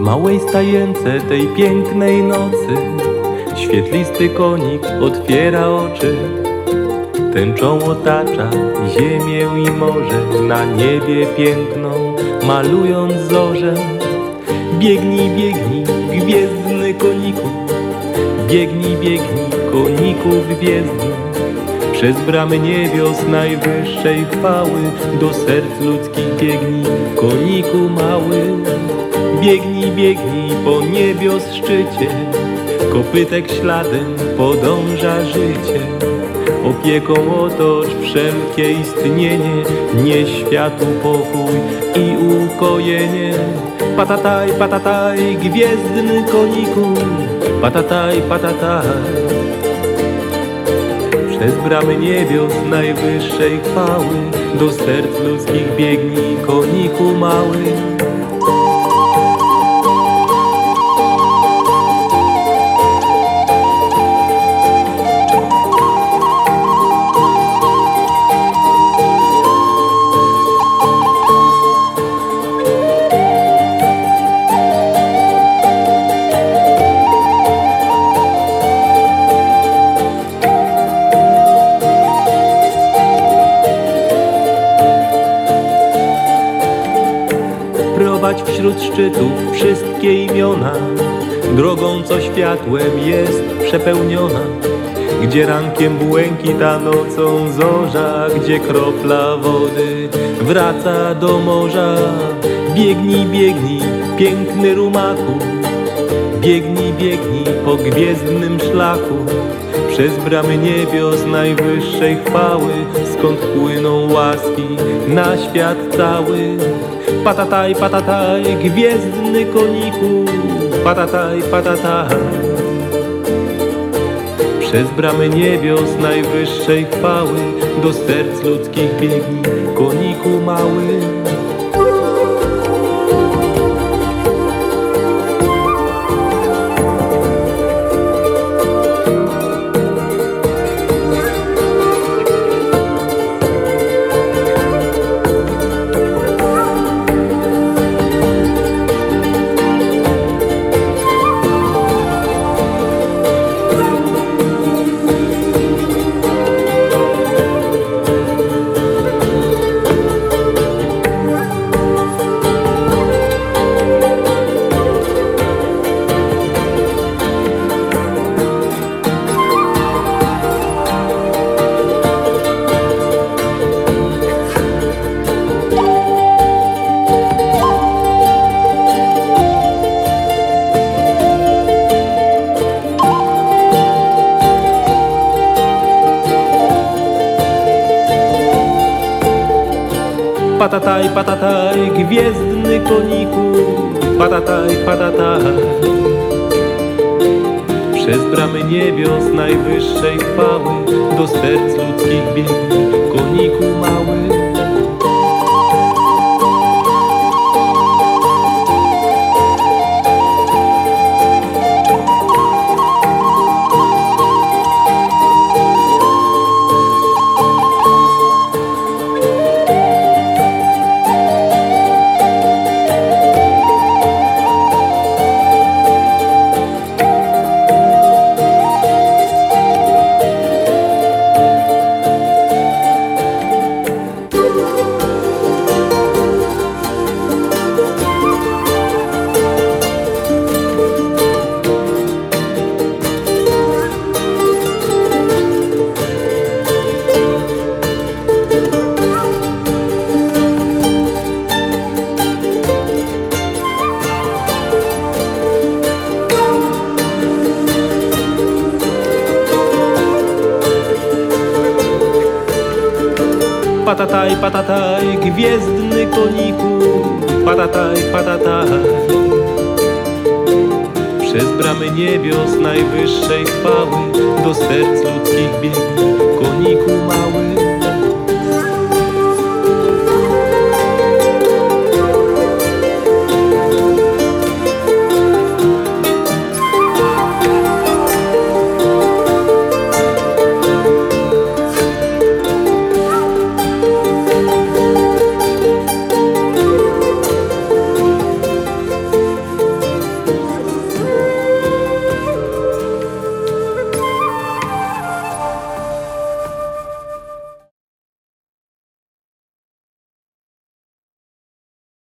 małej stajence tej pięknej nocy świetlisty konik otwiera oczy. Tęczą otacza ziemię i morze, na niebie piękną malując zorzę. Biegnij, biegnij, gwiezdny koniku, biegnij, biegnij, koniku gwiezdny, przez bramy niebios najwyższej chwały, do serc ludzkich biegnij, koniku mały. Biegnij, biegnij po niebios szczycie, kopytek śladem podąża życie. Opieką otocz wszelkie istnienie, nieś światu pokój i ukojenie. Patataj, patataj, gwiezdny koniku, patataj, patataj. Przez bramy niebios najwyższej chwały, do serc ludzkich biegnij, koniku mały. Prowadź wśród szczytów wszystkie imiona, drogą co światłem jest przepełniona. Gdzie rankiem błękit, a nocą zorza, gdzie kropla wody wraca do morza. Biegnij, biegnij, piękny rumaku, biegnij, biegnij po gwiezdnym szlaku, przez bramy niebios najwyższej chwały, skąd płyną łaski na świat cały. Patataj, patataj, gwiezdny koniku, patataj, patataj. Przez bramy niebios najwyższej chwały, do serc ludzkich biegnij, koniku mały. Patataj, patataj, gwiezdny koniku, patataj, patataj. Przez bramy niebios najwyższej chwały, do serc ludzkich biegnij, koniku mały. Patataj, patataj, gwiezdny koniku, patataj, patataj. Przez bramy niebios najwyższej chwały, do serc ludzkich biegnij, koniku mały.